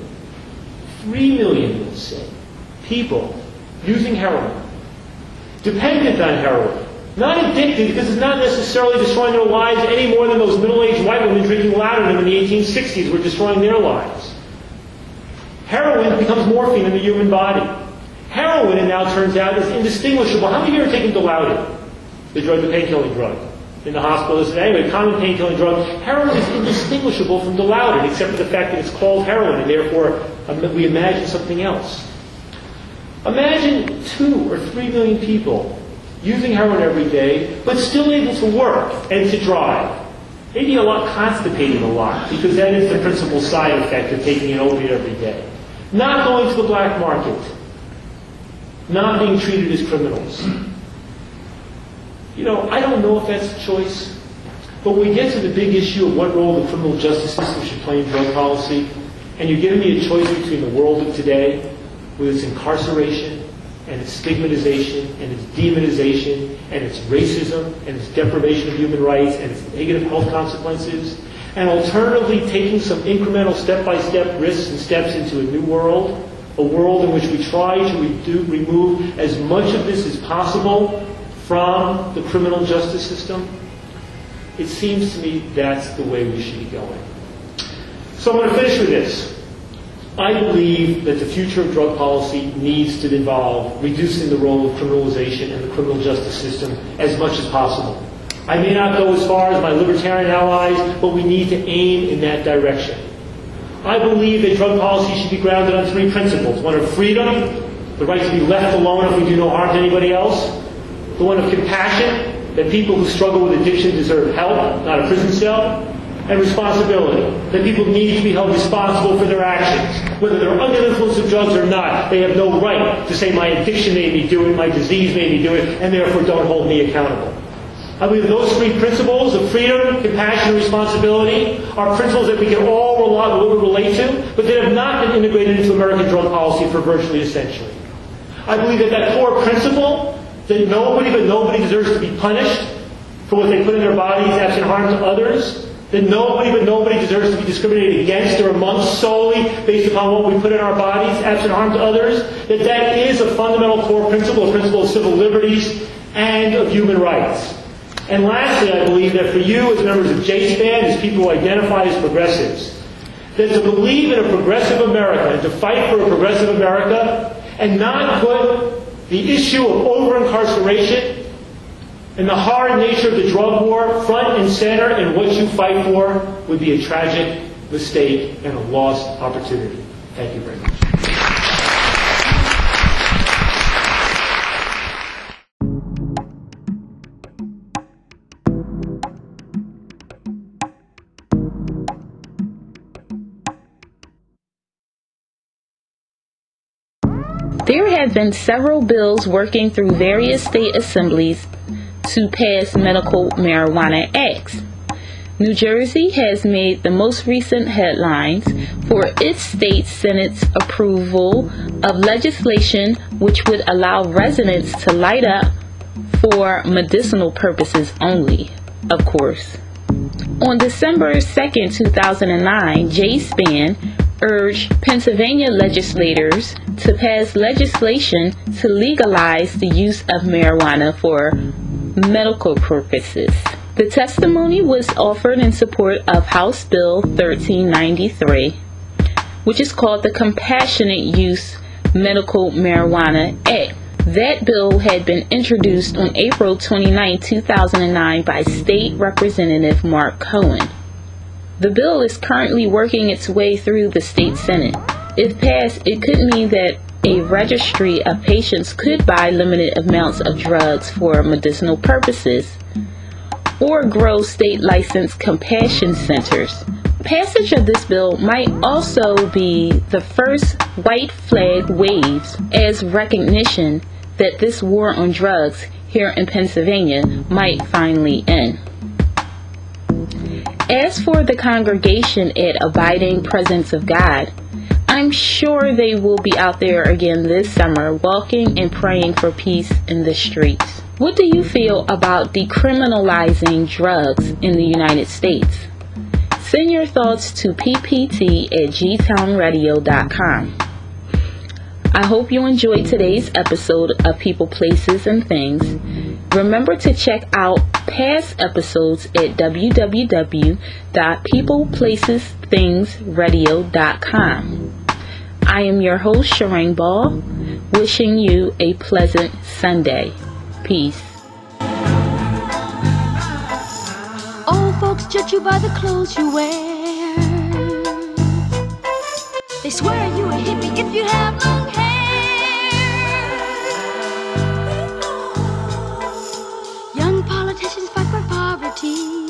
3 million, we'll say, people using heroin, dependent on heroin, not addicted because it's not necessarily destroying their lives any more than those middle-aged white women drinking Laudanum in the 1860s were destroying their lives. Heroin becomes morphine in the human body. Heroin, it now turns out, is indistinguishable. How many of you are taking Dilaudid, the drug, the pain-killing drug? In the hospital, anyway, common pain-killing drug. Heroin is indistinguishable from Dilaudid, except for the fact that it's called heroin, and therefore we imagine something else. Imagine 2 or 3 million people using heroin every day, but still able to work and to drive. Maybe a lot constipating a lot, because that is the principal side effect of taking an opiate every day. Not going to the black market. Not being treated as criminals. You know, I don't know if that's a choice, but when we get to the big issue of what role the criminal justice system should play in drug policy, and you're giving me a choice between the world of today, with its incarceration, and its stigmatization, and its demonization, and its racism, and its deprivation of human rights, and its negative health consequences, and alternatively taking some incremental step-by-step risks and steps into a new world, a world in which we try to remove as much of this as possible from the criminal justice system, it seems to me that's the way we should be going. So I'm going to finish with this. I believe that the future of drug policy needs to involve reducing the role of criminalization in the criminal justice system as much as possible. I may not go as far as my libertarian allies, but we need to aim in that direction. I believe that drug policy should be grounded on three principles. One of freedom, the right to be left alone if we do no harm to anybody else. The one of compassion, that people who struggle with addiction deserve help, not a prison cell. And responsibility, that people need to be held responsible for their actions. Whether they're under the influence of drugs or not, they have no right to say my addiction made me do it, my disease made me do it, and therefore don't hold me accountable. I believe those three principles of freedom, compassion, and responsibility are principles that we can all relate to, but that have not been integrated into American drug policy for virtually a century. I believe that core principle, that nobody deserves to be punished for what they put in their bodies absent harm to others, that nobody deserves to be discriminated against or amongst solely based upon what we put in our bodies absent harm to others, that is a fundamental core principle, a principle of civil liberties and of human rights. And lastly, I believe that for you as members of JSPAN, as people who identify as progressives, that to believe in a progressive America and to fight for a progressive America and not put the issue of over-incarceration and the hard nature of the drug war front and center in what you fight for would be a tragic mistake and a lost opportunity. Thank you very much. There have been several bills working through various state assemblies to pass medical marijuana acts. New Jersey has made the most recent headlines for its state Senate's approval of legislation which would allow residents to light up for medicinal purposes only, of course. On December 2nd, 2009, JSPAN urged Pennsylvania legislators to pass legislation to legalize the use of marijuana for medical purposes. The testimony was offered in support of House Bill 1393, which is called the Compassionate Use Medical Marijuana Act. That bill had been introduced on April 29, 2009 by State Representative Mark Cohen. The bill is currently working its way through the state Senate. If passed, it could mean that a registry of patients could buy limited amounts of drugs for medicinal purposes or grow state licensed compassion centers. Passage of this bill might also be the first white flag waves as recognition that this war on drugs here in Pennsylvania might finally end. As for the congregation at Abiding Presence of God, I'm sure they will be out there again this summer walking and praying for peace in the streets. What do you feel about decriminalizing drugs in the United States? Send your thoughts to ppt@gtownradio.com. I hope you enjoyed today's episode of People, Places, and Things. Remember to check out past episodes at www.peopleplacesthingsradio.com. I am your host, Shireen Ball, wishing you a pleasant Sunday. Peace. Old folks judge you by the clothes you wear. They swear you a hippie if you have long hair. Young politicians fight for poverty.